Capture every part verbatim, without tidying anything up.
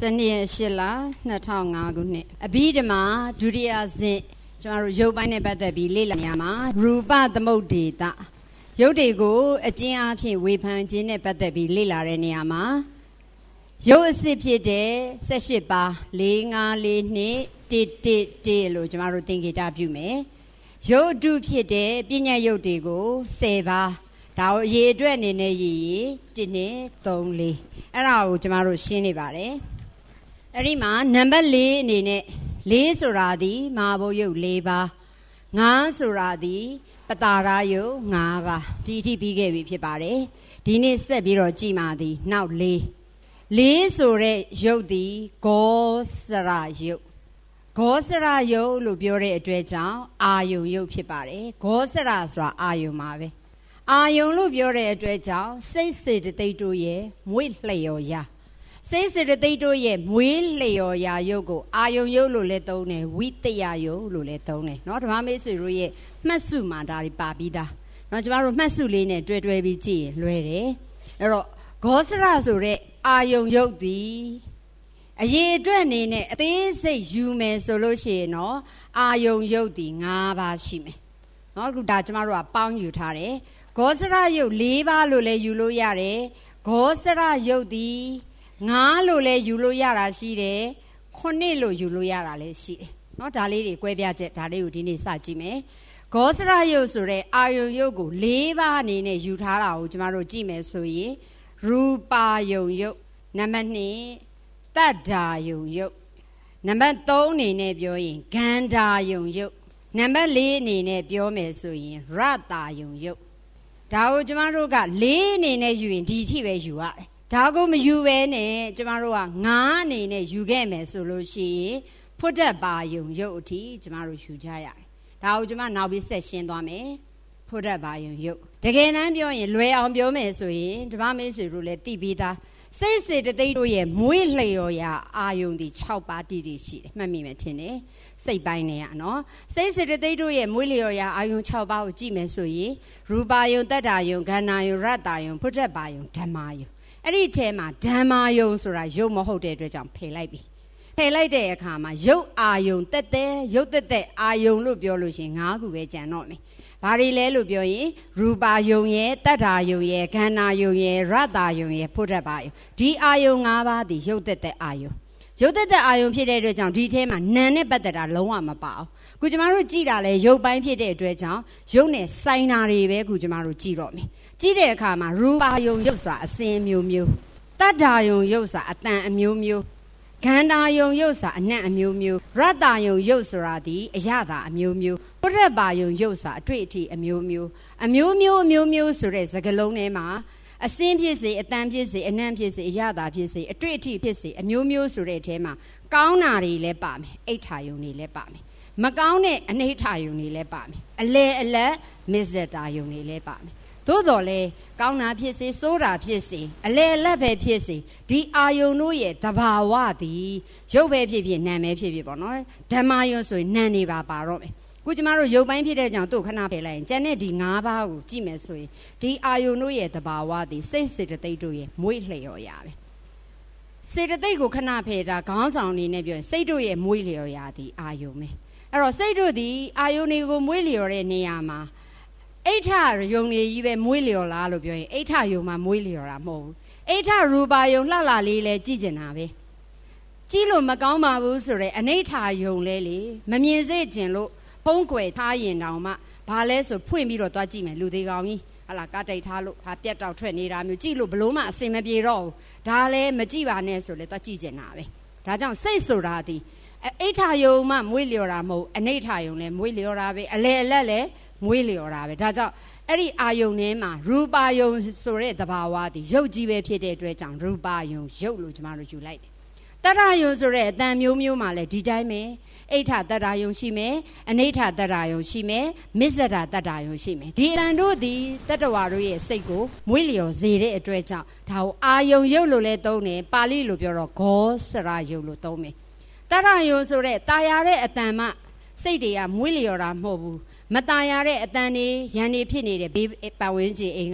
Sani Shilla, Natanga Gune. A bidama, Dudia Zin, Jamaru Yobine Batabi, Lila Yama, Ruba the Modita. Yodego, a Jiapi, Wepan, Jine Batabi, Lila Reniama. Yo Sipi de, Seshiba, Linga, Lini, Did, Did, Dilo, Jamaru think it up you may. Yo do Piede, Bina Yodego, Seva. Tao ye dwen in a ye, dinner, thongly. And our Jamaru Shini Valley. Arima, number lay in it. Lay suradi, marble you labor. Nga suradi, patara yo, ngava. D T P gave it pare. Dini sebiro jimadi, now lay. Lay sure yodi, go sara yo. Go sara yo, lubiore dredja, ayu yo pipare. Go sara swa ayu mave. Ayon luပြောတဲ့အတွက်ကြောင့်စိတ်စေတသိက်တို့ရဲ့မွေးလျော်ရာစိတ်စေတသိက်တို့ရဲ့မွေးလျော်ရာရုပ်ကိုအာယုံရုပ်လို့လည်းသုံးတယ်ဝိတ္တယရုပ်လို့လည်းသုံးတယ်เนาะဓမ္မမိတ်ဆွေတို့ရဲ့မှတ်စုမှာဒါတွေပါပြီးသားเนาะကျမတို့မှတ်စုလေးနဲ့တွဲတွဲပြီးကြည့်ရင်လွယ်တယ်အဲ့တော့ဂောစရဆိုတဲ့အာယုံရုပ်သည်အရေးအတွက်အနေနဲ့အသေးစိတ်ယူမယ်ဆိုလို့ရှိရင်เนาะအာယုံရုပ်သည်၅ပါးရှိမယ်เนาะအခုဒါကျမတို့ကပေါင်းယူထားတယ်ဂောစရယုတ်၄ပါးလို့လည်းယူလို့ရတယ်ဂောစရယုတ်ဒီ၅လို့လည်းယူလို့ရတာရှိတယ်ခုနှစ်လို့ယူလို့ရတာလည်းရှိတယ်เนาะဒါလေးတွေ꿰ပြချက်ဒါလေးကိုဒီနေ့စကြည့်မယ်ဂောစရယုတ်ဆိုတဲ့အာယုံယုတ်ကို၄ပါးအနေနဲ့ယူထားတာကိုကျမတို့ကြည့်မယ်ဆိုရင်ရူပါယုံယုတ်နံပါတ်၂တတ္တာယုံယုတ်နံပါတ်၃အနေနဲ့ပြောရင်ဂန္ဓာယုံယုတ်နံပါတ်၄အနေနဲ့ပြောမယ်ဆိုရင်ရတ္တာယုံယုတ်ဒါကိုကျမတို့ကလေးအနေနဲ့ယူရင်ဒီအထိပဲယူရတယ်ဒါကိုမယူဘဲနဲ့ကျမတို့ကငါးအနေနဲ့ယူခဲ့မယ်ဆိုလို့ရှိရင်ဖွတ်တက်ပါယုံရုပ်အထိကျမတို့ယူကြရတယ်ဒါကိုကျမနောက်ပြီးဆက်ရှင်းသွားမယ်ဖွတ်တက်ပါယုံရုပ်တကယ်တမ်းပြောရင်လွယ်အောင်ပြောမယ်ဆိုရင်ဓမ္မမိတ်ဆွေတို့လည်းသိပြီးသားစိတ်စေတသိက်တို့ရဲ့မွေးလျော်ရာအာယုံဒီ၆ပါးတည်တည်ရှိတယ်မှတ်မိမယ်ထင်တယ်စိတ်ပိုင်းနဲ့ရနော်စိတ်စေတသိက်တို့ရဲ့မွေးလျော်ရာအာယုံ၆ပါးကိုကြည့်မယ်ဆိုရင်ရူပါယုံတတ္တာယုံဂန္ဓာယုံရတ္တာယုံဖွတ်တက်ပါယုံဓမ္မာယုံအဲ့ဒီထဲမှာဓမ္မာယုံဆိုတာယုံမဟုတ်တဲ့အတွက်ကြောင့်ဖယ်လိုက်ပြီဖယ်လိုက်တဲ့အခါမှာယုတ်အာယုံတက်တဲ့ယုတ်တက်တဲ့အာယုံလို့ပြောလို့ရှိရင်၅ခုပဲကြံတော့မယ်ဘာတွေလဲလို့ပြောရင်ရူပါယုံရဲ့တတ္ထာယုံရဲ့ဂန္ဓာယုံရဲ့ရတ္တာယုံရဲ့ဖွတ်တက်ပါယုံဒီအာယုံ၅ပါးဒီယုတ်တက်တဲ့အာယုံရုပ်သက်သက်အာယုံဖြစ်တဲ့အတွက်ကြောင့်ဒီထဲမှာနာနဲ့ပတ်သက်တာလုံးဝမပါအောင်ခုကျမတို့ကြည့်တာလဲရုပ်ပိုင်းဖြစ်တဲ့အတွက်ကြောင့်ရုပ်နဲ့ဆိုင်တာတွေပဲခုကျမတို့ကြည့်တော့မယ်ကြည့်တဲ့အခါမှာရူပါယုံရုပ်ဆိုတာအစင်းမျိုးမျိုးတတ္ထာယုံရုပ်ဆိုတာအတန်အမျိုးမျိုးဂန္ဓာယုံရုပ်ဆိုတာအနံ့အမျိုးမျိုးရတ္တာယုံရုပ်ဆိုတာဒီအရသာအမျိုးမျိုးပရတ်ပါယုံရုပ်ဆိုတာအတွေ့အထိအမျိုးမျိုးအမျိုးမျိုးအမျိုးမျိုးဆိုတဲ့စကားလုံးထဲမှာအစင်းဖြစ်စေအတန်ဖြစ်စေအနံ့ဖြစ်စေအရသာဖြစ်စေအတွေ့အထိဖြစ်စေအမျိုးမျိုးဆိုတဲ့အထဲမှာကောင်းတာတွေလည်းပါမယ်အိဋ္ဌာယုံတွေလည်းပါမယ်မကောင်းတဲ့အနိဋ္ဌာယုံတွေလည်းပါမယ်အလဲအလက်မစ္ဆတာယုံတွေလည်းပါမယ်သို့တော်လဲကောင်းတာဖြစ်စေဆိုးတာဖြစ်စေအလဲအလက်ပဲဖြစ်စေဒီအာယုံတို့ရဲ့တဘာဝသည်ရုပ်ပဲဖြစ်ဖြစ်နာမ်ပဲဖြစ်ဖြစ်ပေါ့နော်ဓမ္မယုံဆိုရင်နာမ်နေပါပါတော့မယ်ခုကျမတို့ရုပ်ပိုင်းဖြစ်တဲ့ကြောင့်တို့ခဏဖယ်လိုက်ရင်ကျန်တဲ့ဒီ၅ပါးကိုကြည့်မယ်ဆိုရင်ဒီအာယုံတို့ရဲ့တဘာဝသည်စိတ်စေတသိက်တို့ရဲ့မွေးလျော်ရာပဲစေတသိက်ကိုခဏဖယ်တာခေါင်းဆောင်အနေနဲ့ပြောရင်စိတ်တို့ရဲ့မွေးလျော်ရာသည်အာယုံပဲအဲ့တော့စိတ်တို့သည်အာယုံတွေကိုမွေးလျော်တဲ့နေရာမှာအိဋ္ဌယုံတွေကြီးပဲမွေးလျော်လားလို့ပြောရင်အိဋ္ဌယုံမှာမွေးလျော်တာမဟုတ်ဘူးအိဋ္ဌရူပါယုံလှလှလေးလဲကြည့်ကျင်တာပဲကြည့်လို့မကောင်းပါဘူးဆိုတော့အနိဋ္ဌယုံလဲလေမမြင်စေကျင်လို့ဖုံးကွယ်ထားရင်တောင်မှဘာလဲဆိုဖွင့်ပြီးတော့သွားကြည့်မယ်လူသေးကောင်ကြီးဟာလာကတိတ်ထားလို့ဟာပြက်တောက်ထွက်နေတာမျိုးကြည့်လို့ဘလို့မှအစင်မပြေတော့ဘူးဒါလည်းမကြည့်ပါနဲ့ဆိုလဲသွားကြည့်ကျင်တာပဲဒါကြောင့်စိတ်ဆိုတာဒီအိဋ္ဌယုံမှမွေးလျော်တာမဟုတ်အနိဋ္ဌယုံလည်းမွေးလျော်တာပဲအလဲအလက်လည်းမွေးလျော်တာပဲဒါကြောင့်အဲ့ဒီအာယုံထဲမှာရူပါယုံဆိုတဲ့သဘာဝဒီရုပ်ကြီးပဲဖြစ်တဲ့အတွက်ကြောင့်ရူပါယုံရုပ်လို့ကျမတို့ယူလိုက်တယ်တတ္တယုံဆိုတဲ့အတန်မျိုးမျိုးမှလည်းဒီတိုင်းပဲအိဋ္ဌတတ္တယုံရှိမယ်အနိဋ္ဌတတ္တယုံရှိမယ်မစ္ဆဒတတ္တယုံရှိမယ်ဒီအတန်တို့ဒီတတ္တဝါတို့ရဲ့စိတ်ကိုမွေးလျော်စေတဲ့အတွက်ကြောင့်ဒါကိုအာယုံရုပ်လို့လည်းသုံးတယ်ပါဠိလိုပြောတော့ဂောစရယုတ်လို့သုံးမယ်တတ္တယုံဆိုတဲ့တာယာတဲ့အတန်မှစိတ်တွေကမွေးလျော်တာမဟုတ်ဘူးမတာယာတဲ့အတန်နေရန်နေဖြစ်နေတဲ့ဘေးပတ်ဝန်းကျင်အိမ်ကရ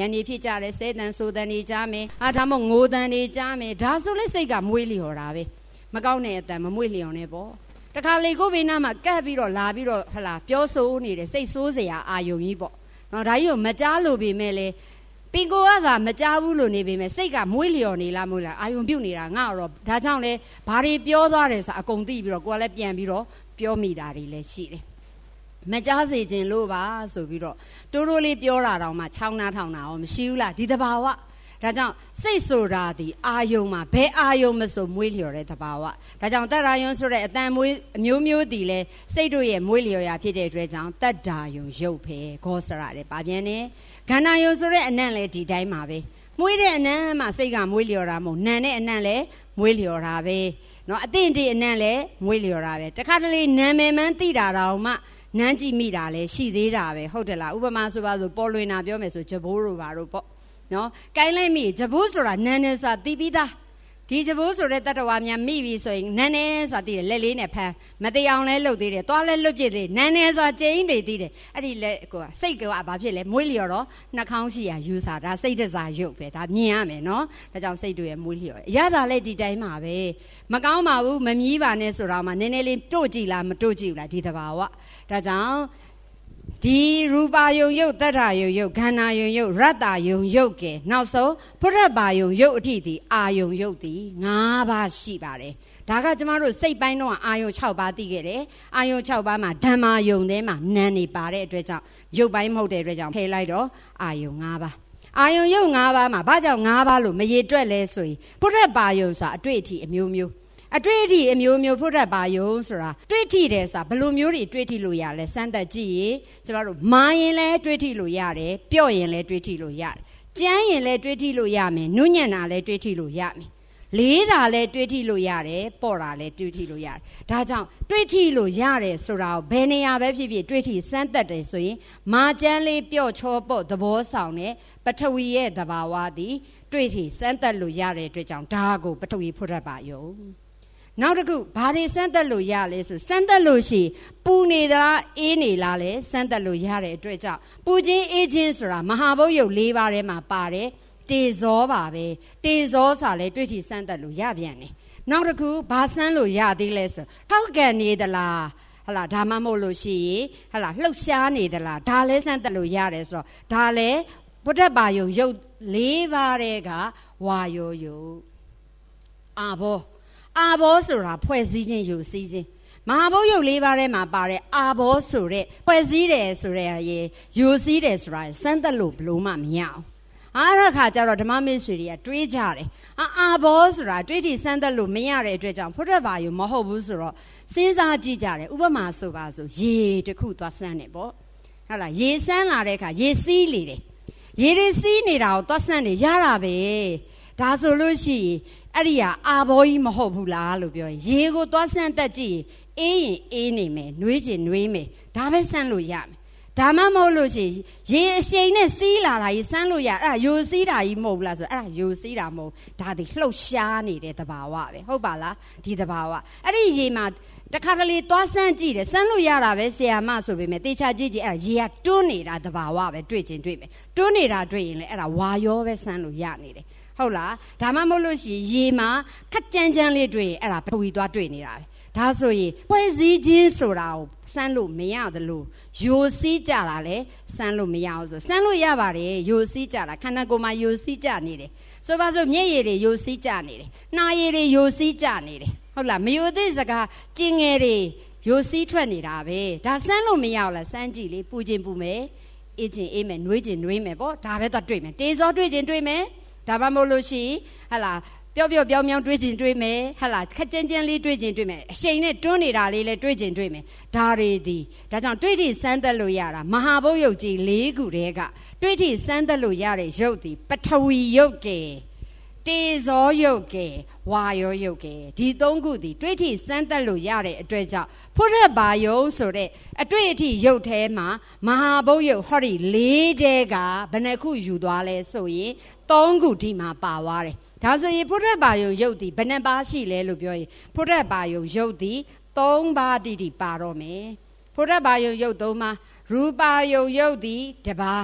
နေဖြစ်ကြတယ်ဆဲတန်ဆိုတန်နေကြမယ်အာဒါမှငိုတန်နေကြမယ်ဒါဆိုလဲစိတ်ကမွေးလျော်တာပဲမကောင်းတဲ့အတန်မမွေးလျော်နဲ့ပေါ့တခါလေကိုဘေးနားမှာကပ်ပြီးတော့လာပြီးတော့ဟလာပြောဆိုနေတယ်စိတ်ဆိုးစရာအာယုံကြီးပေါ့နော်ဒါကြီးကိုမကြားလို့ပေမဲ့လေပင်ကိုကသာမကြားဘူးလို့နေပေမဲ့စိတ်ကမွေးလျော်နေလားမဟုတ်လားအာယုံပြုတ်နေတာငါတော့ဒါကြောင့်လဲဘာတွေပြောသွားတယ်ဆိုအကုန်သိပြီးတော့ကိုကလည်းပြန်ပြီးတော့ပြောမိတာတွေလည်းရှိတယ်မကြားစေခြင်းလို့ပါဆိုပြီးတော့တိုးတိုးလေးပြောတာတော့မှချောင်းနာထောင်တာရောမရှိဘူးလားဒီတဘာဝဒါကြောင့်စိတ်ဆိုတာဒီအာယုံမှာဘယ်အာယုံမဆိုမွေးလျော်တဲ့တဘာဝဒါကြောင့်တတ္တာယုံဆိုတဲ့အတန်မွေးအမျိုးမျိုးတည်လဲစိတ်တို့ရဲ့မွေးလျော်ရာဖြစ်တဲ့အတွက်ကြောင့်တတ္တာယုံရုပ်ပဲဂောစရတယ်ဗာပြန်နေခန္ဓာယုံဆိုတဲ့အနံ့လဲဒီတိုင်းမှာပဲမွေးတဲ့အနံ့မှာစိတ်ကမွေးလျော်တာမဟုတ်နံတဲ့အနံ့လဲမွေးလျော်တာပဲเนาะအသင့်တည်းအနံ့လဲမွေးလျော်တာပဲတခါတလေနာမည်မှန်းသိတာတော့မှနန်းကြည့်မိတာလဲရှိသေးတာပဲဟုတ်တယ်လားဥပမာဆိုပါဆိုပေါ်လွင်တာပြောမယ်ဆိုဂျဘိုးတို့ပါတို့ပေါ့နော်ကိုင်းလိုက်မိဂျဘိုးဆိုတာနန်းနေဆိုတာသိပြီးသားဒီဂျဘိုးဆိုတဲ့တတ္တဝါများမိပြီဆိုရင်နန်းနေဆိုတာသိတယ်လက်လေးနဲ့ဖမ်းမသိအောင်လဲလှုပ်သေးတယ်သွားလဲလွတ်ပြစ်သေးနန်းနေဆိုတာကျင်းသေးသေးတယ်အဲ့ဒီလက်ကိုစိတ်ကဘာဖြစ်လဲမွေးလျော်တော့နှာခေါင်းရှိရာယူစာဒါစိတ်တစားရုပ်ပဲဒါမြင်ရမယ်နော်ဒါကြောင့်စိတ်တွေမွေးလျော်ရတာလဲဒီတိုင်းမှာပဲမကောင်းပါဘူးမမြည်ပါနဲ့ဆိုတော့မှနည်းနည်းလေးတို့ကြည့်လားမတို့ကြည့်ဘူးလားဒီတဘာဝဒါကြောင့်ဒီရူပါယုံယုတ်တတ္ထာယုံယုတ်ခန္ဓာယုံယုတ်ရတ္တယုံယုတ်ကဲနောက်ဆုံးဖုရဘာယုံယုတ်အထိဒီအာယုံယုတ်ဒီ၅ပါးရှိပါတယ်ဒါကကျမတို့စိတ်ပိုင်းတော့အာယုံ၆ပါးသိခဲ့တယ်အာယုံ၆ပါးမှာဓမ္မာယုံထဲမှာနာမ်နေပါတဲ့အတွက်ကြောင့်ယုတ်ပိုင်းမဟုတ်တဲ့အတွက်ကြောင့်ဖယ်လိုက်တော့အာယုံ၅ပါးအာယုံယုတ်၅ပါးမှာဘာကြောင့်၅ပါးလို့မရေတွက်လဲဆိုရင်ဖုရဘာယုံဆိုတာအတွေ့အထိအမျိုးမျိုးအတွေ့အထိအမျိုးမျိုးဖုဒ္ဓဘာယုံဆိုတာတွေ့ထိတယ်ဆိုတာဘယ်လိုမျိုးတွေတွေ့ထိလို့ရလဲစမ်းသပ်ကြည့်ရင်ကျမတို့မာရင်လည်းတွေ့ထိလို့ရတယ်ပြော့ရင်လည်းတွေ့ထိလို့ရတယ်ကြမ်းရင်လည်းတွေ့ထိလို့ရမယ်နုညံ့တာလည်းတွေ့ထိလို့ရမယ်လေးတာလည်းတွေ့ထိလို့ရတယ်ပေါ့တာလည်းတွေ့ထိလို့ရတယ်ဒါကြောင့်တွေ့ထိလို့ရတယ်ဆိုတာကိုဘယ်နေရာပဲဖြစ်ဖြစ်တွေ့ထိစမ်းသပ်တယ်ဆိုရင်မာကျမ်းလေးပြော့ချောပေါ့သဘောဆောင်တဲ့ပထဝီရဲ့သဘာဝသည်တွေ့ထိစမ်းသပ်လို့ရတဲ့အတွက်ကြောင့်ဒါကိုပထဝီဖုဒ္ဓဘာယုံနောက်တစ်ခုဘာတွေစမ်းသပ်လို့ရလဲဆိုစမ်းသပ်လို့ရှိပူနေသလားအေးနေလားလဲစမ်းသပ်လို့ရတဲ့အတွက်ကြောင့်ပူခြင်းအေးခြင်းဆိုတာမဟာဘုတ်ရုပ်၄ပါးထဲမှာပါတယ်တေဇောပါပဲတေဇောဆိုတာလေတွေ့ချစမ်းသပ်လို့ရပြန်တယ်နောက်တစ်ခုဘာစမ်းလို့ရသေးလဲဆိုထောက်ကန်နေသလားဟလာဒါမှမဟုတ်လို့ရှိရင်ဟလာလှုပ်ရှားနေသလားဒါလဲစမ်းသပ်လို့ရတယ်ဆိုတော့ဒါလဲဗုဒ္ဓဘာယုံရုပ်၄ပါးထဲကဝါယောယုတ်အာဘောအာဘောဆိုတာဖွဲ့စည်းခြင်းယူစည်းခြင်းမဟာဘုတ်ရုပ်၄ပါးထဲမှာပါတဲ့အာဘောဆိုတဲ့ဖွဲ့စည်းတယ်ဆိုတဲ့ရေယူစည်းတယ်ဆိုတာစမ်းသပ်လို့ဘလို့မှမရအောင်အားရခါကျတော့ဓမ္မမေဆွေတွေကတွေးကြတယ်အာအာဘောဆိုတာတွေးထိစမ်းသပ်လို့မရတဲ့အတွက်ကြောင့်ဖုဒ္ဓဘာယုံမဟုတ်ဘူးဆိုတော့စဉ်းစားကြည့်ကြတယ်ဥပမာဆိုပါဆိုရေတစ်ခုသွားစမ်းတယ်ပေါ့ဟုတ်လားရေစမ်းလာတဲ့အခါရေစီးလေတယ်ရေတွေစီးနေတာကိုသွားစမ်းနေရတာပဲဒါဆိုလို့ရှိရင်အဲ့ဒီဟာအာဘောကြီးမဟုတ်ဘူးလားလို့ပြောရင်ရေကိုသွားဆန်းတက်ကြည့်အေးရင်အေးနေမယ်နှွေးချင်နှွေးမယ်ဒါပဲဆန်းလို့ရမယ်ဒါမှမဟုတ်လို့ရှိရင်ရေအရှိန်နဲ့စီးလာတာကြီးဆန်းလို့ရအဲ့ဒါယိုစီးတာကြီးမဟုတ်ဘူးလားဆိုအဲ့ဒါယိုစီးတာမဟုတ်ဒါဒီလှုပ်ရှားနေတဲ့သဘာဝပဲဟုတ်ပါလားဒီသဘာဝအဲ့ဒီရေမှာတခါတလေသွားဆန်းကြည့်တယ်ဆန်းလို့ရတာပဲဆရာမဆိုပေမဲ့တေချာကြည့်ကြည့်အဲ့ဒါရေကတွန်းနေတာသဘာဝပဲတွေ့ချင်းတွေ့မယ်တွန်းနေတာတွေ့ရင်လည်းအဲ့ဒါဝါရောပဲဆန်းလို့ရနေတယ်ဟုတ်လားဒါမှမဟုတ်လို့ရှိရင်ရေမှာခက်ကြမ်းကြမ်းလေးတွေ့ရင်အဲ့ဒါပထဝီသွားတွေ့နေတာပဲဒါဆိုရင်ဖွဲ့စည်းခြင်းဆိုတာကိုစမ်းလို့မရသလိုယိုစီးကြတာလဲစမ်းလို့မရအောင်ဆိုစမ်းလို့ရပါတယ်ယိုစီးကြတာခန္ဓာကိုယ်မှာယိုစီးကြနေတယ်ဆိုပါစို့မျက်ရည်တွေယိုစီးကြနေတယ်နှာရည်တွေယိုစီးကြနေတယ်ဟုတ်လားမယိုသေးစကားကျင်ငယ်တွေယိုစီးထွက်နေတာပဲဒါစမ်းလို့မရအောင်လားစမ်းကြည့်လေပူခြင်းပူမယ်အေးခြင်းအေးမယ်နှွေးခြင်းနှွေးမယ်ပေါ့ဒါပဲတော့တွေ့မယ်တေဇောတွေ့ခြင်းတွေ့မယ်ဒါမှမဟုတ်လို့ရှိဟလာပျော့ပျော့ပြောင်းပြောင်းတွေးကျင်တွေးမယ်ဟလာခက်ကြမ်းကြမ်းလေးတွေးကျင်တွေးမယ်အရှိန်နဲ့တွန်းနေတာလေးလည်းတွေးကျင်တွေးမယ်ဒါတွေဒီဒါကြောင့်တွေးထိစမ်းသက်လို့ရတာမဟာဘုတ်ရုပ်ကြီး၄ခုတည်းကတွေးထိစမ်းသက်လို့ရတဲ့ရုပ်ဒီပထဝီရုပ်ကဲတေဇောရုပ်ကဲဝါယောရုပ်ကဲဒီသုံးခုဒီတွေးထိစမ်းသက်လို့ရတဲ့အတွေ့အကြောင်းဖုဒ္ဓဘာယုံဆိုတဲ့အတွေ့အထိရုပ်ထဲမှာမဟာဘုတ်ရုပ်ဟောဒီ၄တဲကဘယ်နှခုယူသွားလဲဆိုရင်သုံးခုဒီမှာပါသွားတယ်ဒါဆိုရင်ဖုဒ္ဓဘာယုံရုပ်ဒီဘယ်နှပါးရှိလဲလို့ပြောရင်ဖုဒ္ဓဘာယုံရုပ်ဒီသုံးပါးတိတိပါတော့မယ်ဖုဒ္ဓဘာယုံရုပ်သုံးပါးရူပါယုံရုပ်ဒီတစ်ပါး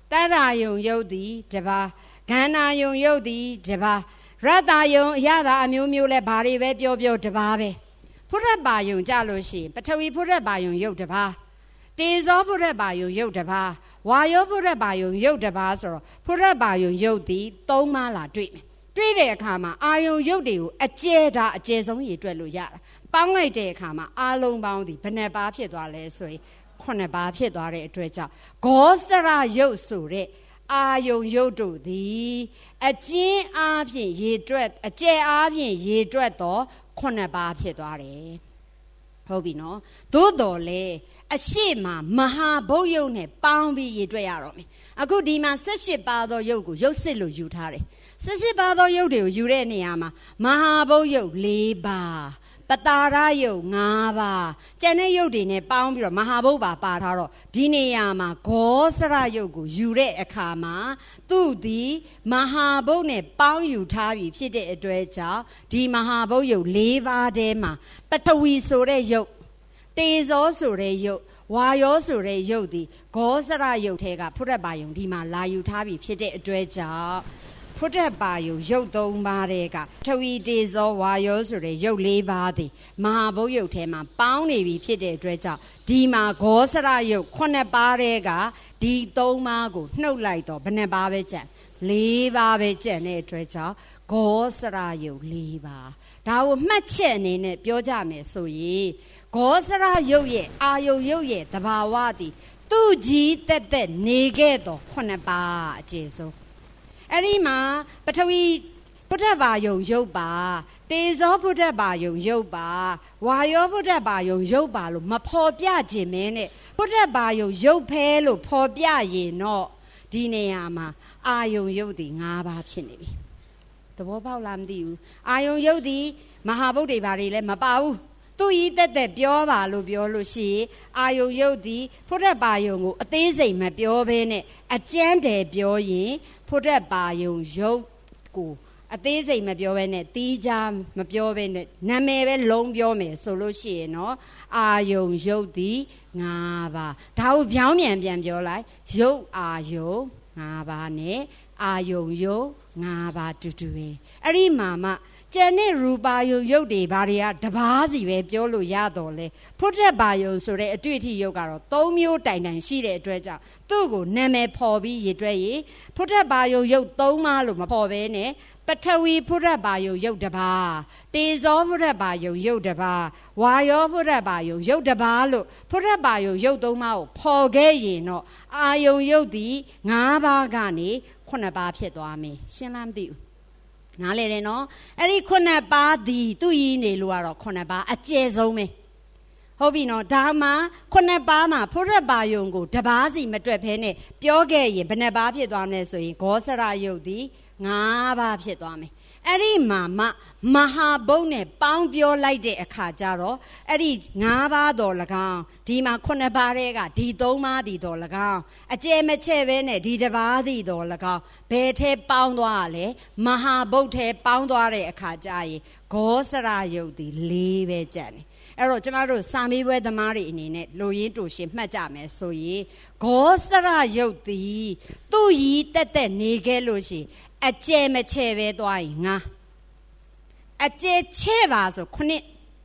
Tara yung yodi, Java, Gana yung yodi, Java, Rata yung Yada, Mumule, Bari, Webio, Javabe. Put a bayung jaloshi, but we put a bayung yodava. Days all put a bayung yodava. Why you put a bayung yodavas or put a bayung yodi, Tomala dream. Three kama, Ayung yodi, a jeda, a jason yidreluya. Bangay de kama, along boundy, Peneba Piedale, so Coneba Piedare treasure. Gosara yosure. Ayung yodu thee. A jin apian ye dread, a jay apian ye dread door. Conaba Piedare. Hobino, Dodole, a shima, Maha Boyone, Bounby ye drearomi. A good demand, Sashi Bado Yogu, Yosilu Utari. Sashi Bado Yodu, Ureniama, Maha Boyo, Leba, Patarayo, Nava, Jene Yodine, Bounby, Mahaboba, Pataro, Dineama, Gosara Yogu, Ure Akama, Dudi, Mahabone, Bound Utavi, Pide Edreja, Di Mahaboyo, Leva Dema, Patawi Sore Yo, Days also re yo, why also re yodi, Gosara Yotega, put a bayum, Dima, La Utavi, Pide Edreja. Put a bio, Yodo Marega, Tawi days or wires or a yo levadi, Mahabo Yotema, Bounty Pide Dreja, Dima Gosara Yo, Conabarega, Di Domago, no light or Benebavijan, Leva Vijan, Dreja, Gosara Yo leva. Thou matchen in it, Biojame, so ye. Gosara yo ye, Ayo yo ye, the Bawadi, two G that the Negedo, Conaba, Jesu. Erima, but we put a bio yoba, days of put a bio yoba, why you put a bio yoba, ma poor biaji mene, put a bio yopelo, poor biaji no, dineama, ayo yodi, ngaba chinibi. The wobble lamdi, ayo yodi, mahabo de barile, mabau. To eat that the biova lubiolushi, ayo yodi, put a bio, a daisy, my biovene, a gente bioyi, put a bio yoku, a daisy, my biovene, tija, my biovene, name long biome, solushi, no, ayo yodi, nava. Tau biamian biambiola, yo ayo, nava ne, ayo yo, nava tutue. Ari mama. Jenny Rubayo Yodi Baria, Dabazi, Biolo Yadole, put a bio so a duty yoga, Tomio Dinan, she treasure, Togo, Neme Pobi, Yedre, put a bio yo Toma Luma Povene, but we put a bio Yodaba, days over a bio Yodaba, why over a bio Yodabalo, put a bio Yodoma, Poge, no, Ayo Yodi, Nava Gani, Conaba Piedoami, Shinam Diu. Nale no, Eri Conaba di Tuine Luaro Conaba, a Jezome. Hobino, Dama, Conabama, Pura Bayungo, Tabazi, Matrepene, Pioge, Beneba Piedone, so in Gosara Yodi, Nava Piedome. Eri Mama, Maha Bone, Bound Bio Lide a Cajaro, Eri Nava Dolagan, Dima Conabarega, Di Doma di Dolagan, a Jemechevene, Di Devadi Dolagan, Bete Boundwale, Maha Bote Boundware a Cajai, Gosara Yodi, leave Jenny. Ero Jamaro, Sami where the Mari in it, Louis to ship Majame, so ye, Gosara Yodi, do ye that the Nigelushi. A jeme cheve doinga. A je cheva so connect.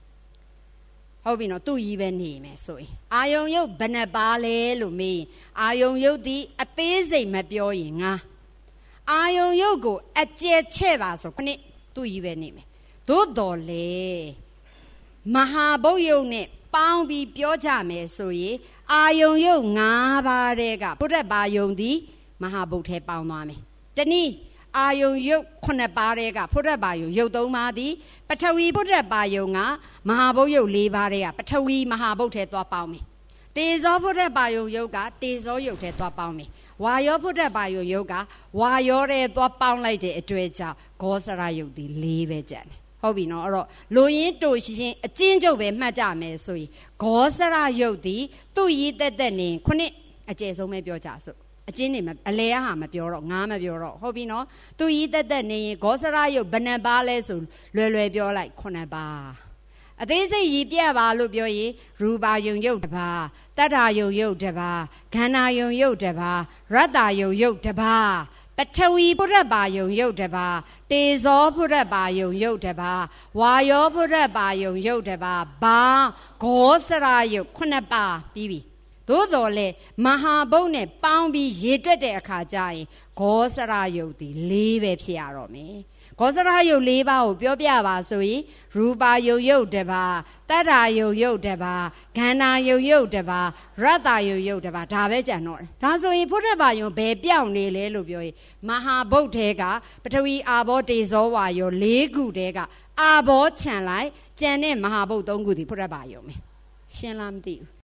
How we not do even name, so I own you benabale lumi. I own you the a daisy mabioinga. I own you go a je cheva so connect. Do even name. Do dole. Mahaboyone, bound be biojame, so ye. I own you navarega. Put a bayon di Mahabote bound on me. Deni. Ayo yo Conabarega, put a bio, Yodomadi, Patawi put a bio nga, Mahabo yo Livarea, Patawi Mahabote to about me. Days of put a bio yoga, days all you to about me. Why you put a bio yoga, why you're a to pound like the treasure, Gosara you the leave it. Hobby no, Louis to she a change of a madame, so Gosara yodi, to eat that the name, connect a jeso maybe your jasso. A jinny, a leaham, a bureau, Nama bureau, Hobino, to eat that the name, Gosara, you Benabale, so Lule like Conaba. အသေးစိတ်ရည်ပြပါလို့ပြောရင်ရူပါယုံယုတ်တစ်ပါးတတ္ထာယုံယုတ်တစ်ပါးခန္ဓာယုံယုတ်တစ်ပါးရတ္တယုံယုတ်တစ်ပါးပထဝီဖုရပါယုံယုတ်တစ်ပါးတေဇောဖုရပါယုံယုတ်တစ်ပါးဝါယောဖုရပါယုံယုတ်တစ်ပါးဘာဂောစရာယုတ်ခုနှစ်ပါးပြီးပြီသို့တော်လေမဟာဘုတ်နဲ့ပေါင်းပြီးရေတွက်တဲ့အခါကျရင်ဂောစရာယုတ်ဒီလေးပဲဖြစ်ရတော့မယ်ဂောစရာယုတ်လေးပါးကိုပြောပြပါဆိုရင်ရူပါယုံယုတ်တစ်ပါးတတ္ထာယုံယုတ်တစ်ပါးခန္ဓာယုံယုတ်တစ်ပါးရတ္တယုံယုတ်တစ်ပါးဒါပဲကြံတော့တယ်ဒါဆိုရင်ဖုဒ္ဓဘာယုံဘယ်ပြောင်းနေလဲလို့ပြောရင်မဟာဘုတ်ထဲကပထဝီအာဘောတေဇောဝါယောလေးခုထဲကအာဘောခြံလိုက်ကြံတဲ့မဟာဘုတ်သုံးခုဒီဖုဒ္ဓဘာယုံပဲရှင်းလားမသိဘူး